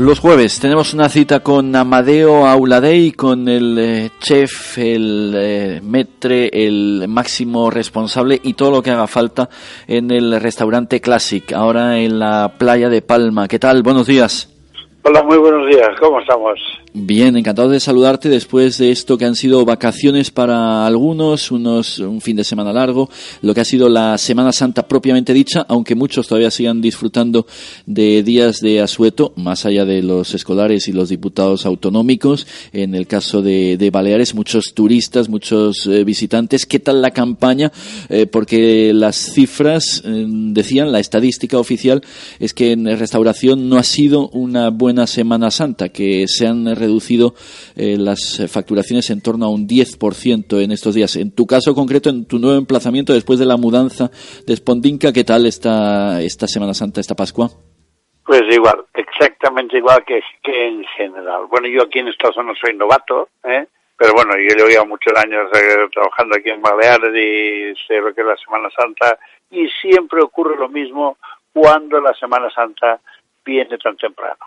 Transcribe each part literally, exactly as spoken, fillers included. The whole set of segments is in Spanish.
Los jueves tenemos una cita con Amadeo Auladei, con el eh, chef, el eh, maître, el máximo responsable y todo lo que haga falta en el restaurante Classic, ahora en la playa de Palma. ¿Qué tal? Buenos días. Hola, muy buenos días. ¿Cómo estamos? Bien, encantado de saludarte después de esto que han sido vacaciones para algunos, unos un fin de semana largo, lo que ha sido la Semana Santa propiamente dicha, aunque muchos todavía sigan disfrutando de días de asueto, más allá de los escolares y los diputados autonómicos. En el caso de, de Baleares, muchos turistas, muchos eh, visitantes. ¿Qué tal la campaña? Eh, porque las cifras eh, decían, la estadística oficial es que en restauración no ha sido una buena Semana Santa, que se han reducido eh, las facturaciones en torno a un diez por ciento en estos días. En tu caso concreto, en tu nuevo emplazamiento después de la mudanza de Espondinca, ¿qué tal está esta Semana Santa, esta Pascua? Pues igual, exactamente igual que, que en general. Bueno, yo aquí en esta zona soy novato, ¿eh? Pero bueno, yo llevo muchos años eh, trabajando aquí en Baleares y sé lo que es la Semana Santa, y siempre ocurre lo mismo cuando la Semana Santa viene tan temprano.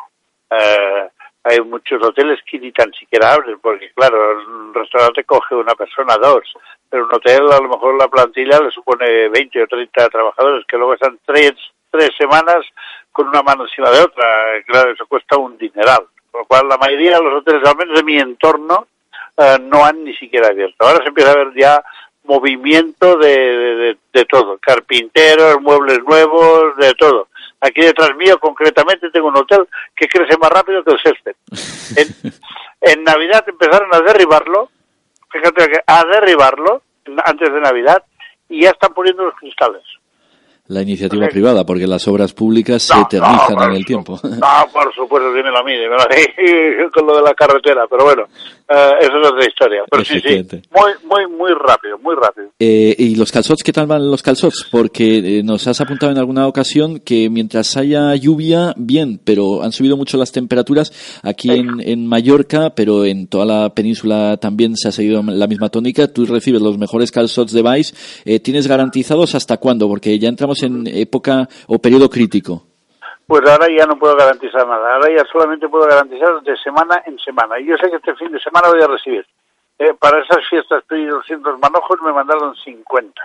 Eh, hay muchos hoteles que ni tan siquiera abren, porque claro, un restaurante coge una persona, dos, pero un hotel a lo mejor la plantilla le supone veinte o treinta trabajadores, que luego están tres, tres semanas con una mano encima de otra. Claro, eso cuesta un dineral, por lo cual la mayoría de los hoteles, al menos de mi entorno, eh, no han ni siquiera abierto. Ahora se empieza a ver ya movimiento de, de, de todo, carpinteros, muebles nuevos, de todo. Aquí detrás mío, concretamente, tengo un hotel que crece más rápido que el césped. En, en Navidad empezaron a derribarlo, fíjate que a derribarlo, antes de Navidad, y ya están poniendo los cristales. La iniciativa okay. privada, porque las obras públicas no, se eternizan no, en el tiempo. No, por supuesto, dímelo a mí, dímelo a mí, con lo de la carretera, pero bueno, uh, eso es otra historia. Pero sí, sí, muy, muy, muy rápido, muy rápido. Eh, ¿Y los calzots, qué tal van los calzots? Porque eh, nos has apuntado en alguna ocasión que mientras haya lluvia, bien, pero han subido mucho las temperaturas aquí en, en Mallorca, pero en toda la península también se ha seguido la misma tónica. Tú recibes los mejores calzots de Valls. Eh, ¿Tienes garantizados hasta cuándo? Porque ya entramos en época o periodo crítico. Pues ahora ya no puedo garantizar nada, ahora ya solamente puedo garantizar de semana en semana, y yo sé que este fin de semana voy a recibir. Eh, para esas fiestas pedí doscientos manojos, me mandaron cincuenta,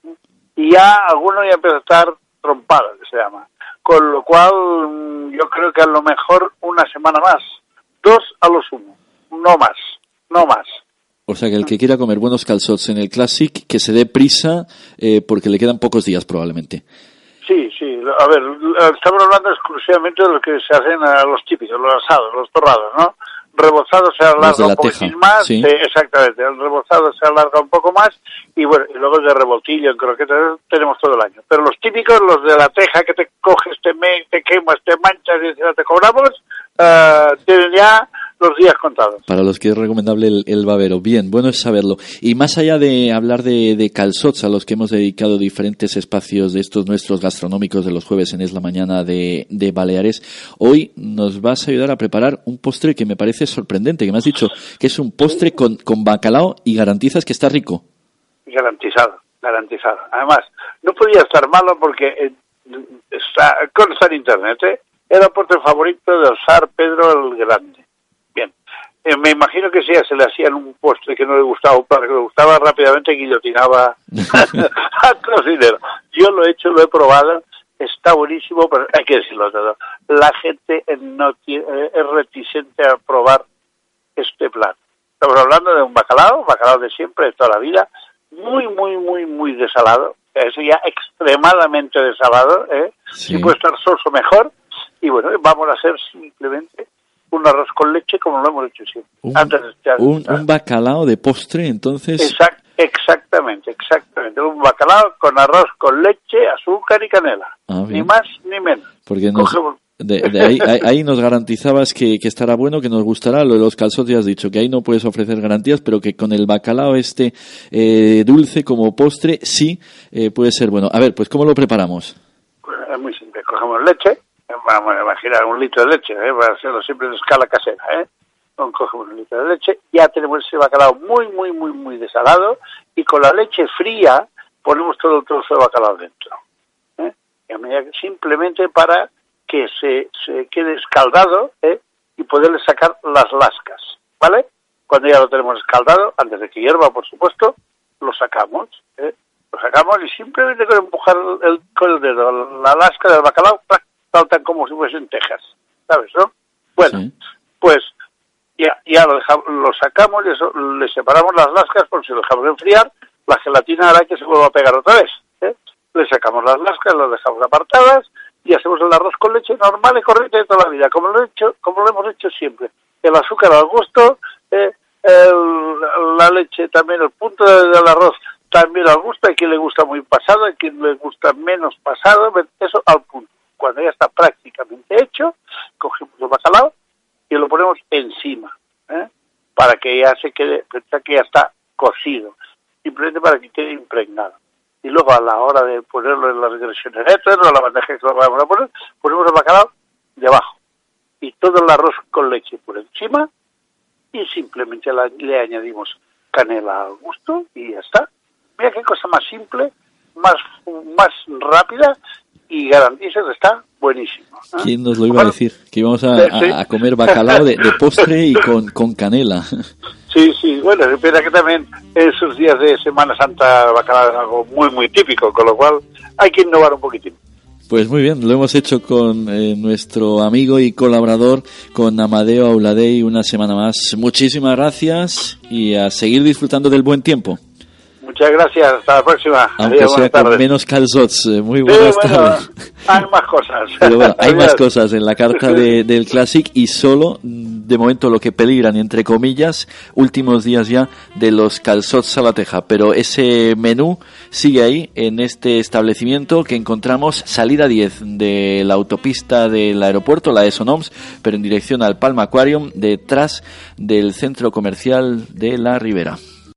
y ya alguno ya empezó a estar trompado, que se llama, con lo cual yo creo que a lo mejor una semana más, dos a lo sumo, no más, no más. O sea que el que quiera comer buenos calzots en el Classic, que se dé prisa, eh, porque le quedan pocos días probablemente. Sí, sí. A ver, estamos hablando exclusivamente de lo que se hacen a los típicos, los asados, los torrados, ¿no? Rebozado se alarga un poquitín más, sí. eh, exactamente, el rebozado se alarga un poco más, y bueno, y luego de revoltillo, en croquetas, tenemos todo el año. Pero los típicos, los de la teja, que te coges, te, me, te quemas, te manchas y encima te cobramos, uh, tienen ya los días contados. Para los que es recomendable el, el babero. Bien, bueno es saberlo. Y más allá de hablar de, de calzots, a los que hemos dedicado diferentes espacios de estos nuestros gastronómicos de los jueves en Es la Mañana de, de Baleares, hoy nos vas a ayudar a preparar un postre que me parece sorprendente, que me has dicho que es un postre con, con bacalao y garantizas que está rico. Garantizado, garantizado. Además, no podía estar malo porque eh, está, consta en internet, ¿eh? Era el postre favorito del zar Pedro el Grande. Bien, eh, me imagino que si a se le hacían un postre que no le gustaba, para que le gustaba, rápidamente guillotinaba al cocinero. Yo lo he hecho, lo he probado, está buenísimo, pero hay que decirlo todo. La gente no tiene, es reticente a probar este plan. Estamos hablando de un bacalao, bacalao de siempre, de toda la vida, muy, muy, muy, muy desalado. Eso ya extremadamente desalado, ¿eh? Sí. Si puede estar soso, mejor. Y bueno, vamos a hacer simplemente un arroz con leche como lo hemos hecho siempre. Un, Antes de echar, un, un bacalao de postre, entonces. Exact, exactamente, exactamente. Un bacalao con arroz con leche, azúcar y canela. Ah, ni más ni menos. Porque nos, de, de ahí, ahí nos garantizabas que, que estará bueno, que nos gustará. Lo de los calzots ya has dicho que ahí no puedes ofrecer garantías, pero que con el bacalao este eh, dulce como postre sí eh, puede ser bueno. A ver, pues ¿cómo lo preparamos? Pues es muy simple. Cogemos leche. Vamos a imaginar un litro de leche, ¿eh? Para hacerlo siempre en escala casera, ¿eh? Cogemos un litro de leche, ya tenemos ese bacalao muy, muy, muy, muy desalado, y con la leche fría ponemos todo el trozo de bacalao dentro, ¿eh? Y a medida que simplemente para que se, se quede escaldado, ¿eh? Y poderle sacar las lascas, ¿vale? Cuando ya lo tenemos escaldado, antes de que hierva, por supuesto, lo sacamos, ¿eh? Lo sacamos y simplemente con empujar el, con el dedo la lasca del bacalao, saltan como si fuesen tejas, ¿sabes, no? Bueno, sí. Pues ya, ya lo, dejamos, lo sacamos y eso, le separamos las lascas, por si lo dejamos enfriar, la gelatina hará que se vuelva a pegar otra vez, ¿eh? Le sacamos las lascas, las dejamos apartadas y hacemos el arroz con leche normal y corriente de toda la vida, como lo, he hecho, como lo hemos hecho siempre. El azúcar al gusto, eh, el, la leche también, el punto del arroz también al gusto. Hay quien le gusta muy pasado, hay quien le gusta menos pasado, eso al punto. Cuando ya está prácticamente hecho, cogemos el bacalao y lo ponemos encima, ¿eh? Para que ya se quede, pensar que ya está cocido, simplemente para que quede impregnado. Y luego a la hora de ponerlo en las grechoneritas o la bandeja que lo vamos a poner, ponemos el bacalao debajo y todo el arroz con leche por encima y simplemente la, le añadimos canela al gusto y ya está. Mira qué cosa más simple, más más rápida y garantiza que está buenísimo, ¿eh? ¿Quién nos lo iba bueno, a decir? Que íbamos a, ¿sí? a, a comer bacalao de, de postre y con, con canela. Sí, sí, bueno, espera que también esos días de Semana Santa bacalao es algo muy, muy típico, con lo cual hay que innovar un poquitín. Pues muy bien, lo hemos hecho con eh, nuestro amigo y colaborador, con Amadeo Auladei, una semana más. Muchísimas gracias y a seguir disfrutando del buen tiempo. Muchas gracias, hasta la próxima. Aunque Adiós, sea con tardes. menos calzots, muy buenas sí, bueno, tardes. Hay más cosas. Pero bueno, hay más cosas en la carta de, del Classic y solo, de momento, lo que peligran, entre comillas, últimos días ya de los calzots a la teja. Pero ese menú sigue ahí, en este establecimiento que encontramos salida diez de la autopista del aeropuerto, la de Sonoms, pero en dirección al Palma Aquarium, detrás del centro comercial de La Ribera.